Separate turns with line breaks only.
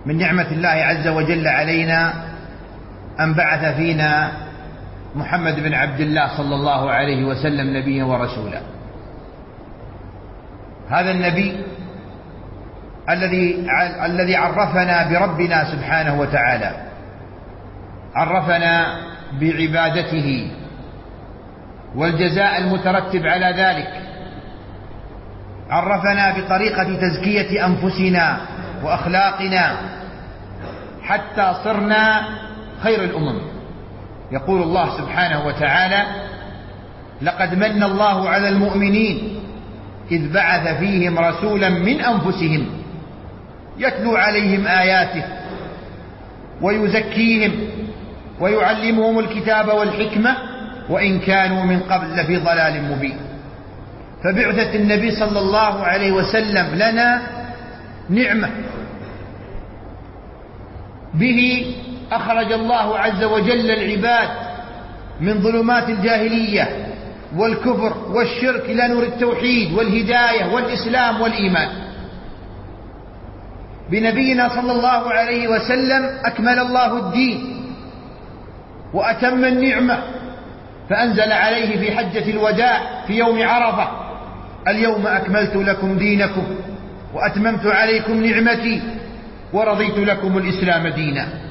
من نعمة الله عز وجل علينا أن بعث فينا محمد بن عبد الله صلى الله عليه وسلم نبيا ورسولا. هذا النبي الذي عرفنا بربنا سبحانه وتعالى، عرفنا بعبادته والجزاء المترتب على ذلك، عرفنا بطريقة تزكية أنفسنا وأخلاقنا حتى صرنا خير الأمم. يقول الله سبحانه وتعالى: لقد من الله على المؤمنين إذ بعث فيهم رسولا من أنفسهم يتلو عليهم آياته ويزكيهم ويعلمهم الكتاب والحكمة وإن كانوا من قبل لفي ضلال مبين. فبعثة النبي صلى الله عليه وسلم لنا نعمة، به أخرج الله عز وجل العباد من ظلمات الجاهلية والكفر والشرك إلى نور التوحيد والهداية والإسلام والإيمان. بنبينا صلى الله عليه وسلم أكمل الله الدين وأتم النعمة، فأنزل عليه في حجة الوداع في يوم عرفة: اليوم أكملت لكم دينكم وأتممت عليكم نعمتي ورضيت لكم الإسلام دينا.